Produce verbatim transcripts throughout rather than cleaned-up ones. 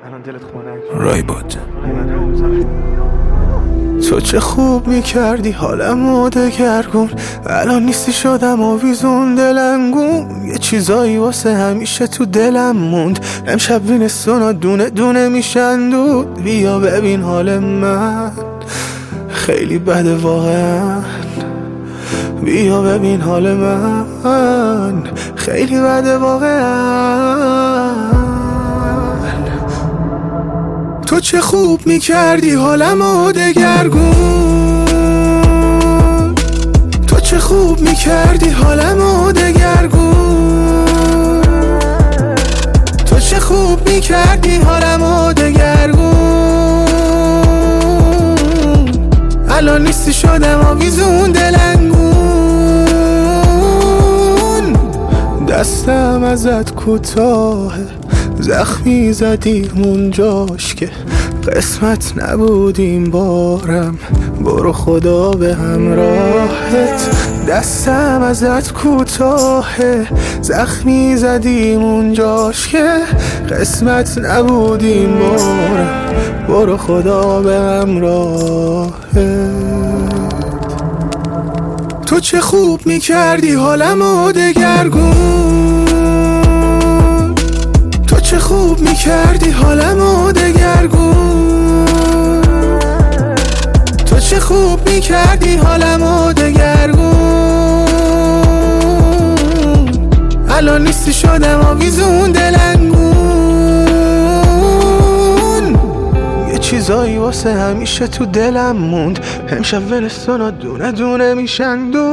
الان دلت خنک رایباد. تو چه خوب میکردی حالمو دگرگون، الان نیستی شدم آویزون دلنگون. یه چیزایی واسه همیشه تو دلم موند، امشب بینستونا دونه دونه میشن دود. بیا ببین حال من خیلی بده واقعا، بیا ببین حال من خیلی بده واقعا. تو چه خوب میکردی حالمو دگرگون، تو چه خوب میکردی حالمو دگرگون، تو چه خوب میکردی حالمو دگرگون. الان نیستی شدم آویزون دلنگون. دستم ازت کوتاهه، زخمی زدیم اونجاش که قسمت نبودیم بارم، برو خدا به همراهت. دستم ازت کوتاهه، زخمی زدیم اونجاش که قسمت نبودیم بارم، برو خدا به همراهت. تو چه خوب میکردی حالمو دگرگون، تو چه خوب میکردی حالمو دگرگون، تو چه خوب میکردی حالمو دگرگون. الان نیستی شدم آویزون دلنگون. یه چیزایی واسه همیشه تو دلم موند، امشب ولستونا دونه دونه میشن دود.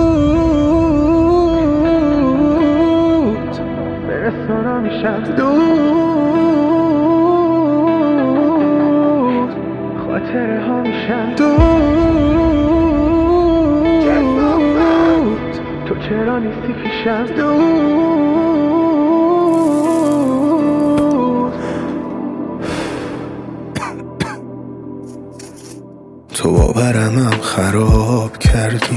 ولستونا میشن دود، خاطره ها میشن دود. تو چرا نیستی پیشم دود. تو باورمم خراب کردی،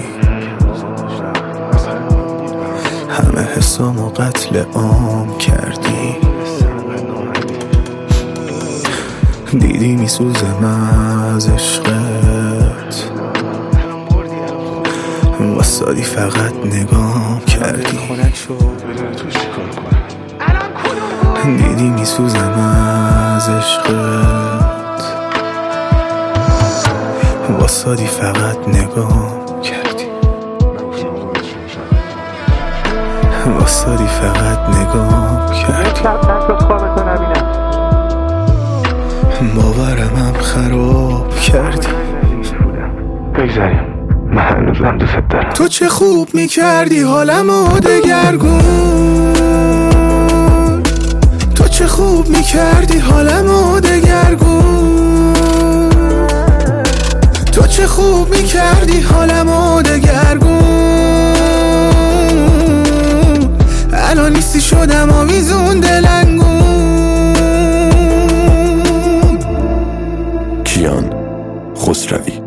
همه حسامو قتل عام کردی. دیدی میسوزم از عشقت، واسادی فقط نگام کردی. دیدی میسوزم از عشقت، واسادی فقط نگام کردی. واسادی فقط نگام کردی. باورمم خراب کردی. بگذاریم، من هنوزم دوست دارم. تو چه خوب میکردی حالمو دگرگون، تو چه خوب میکردی حالمو دگرگون، تو چه خوب میکردی حالمو دگرگون. الان نیستی شدم آویزون دلنگون. کیان خسروی.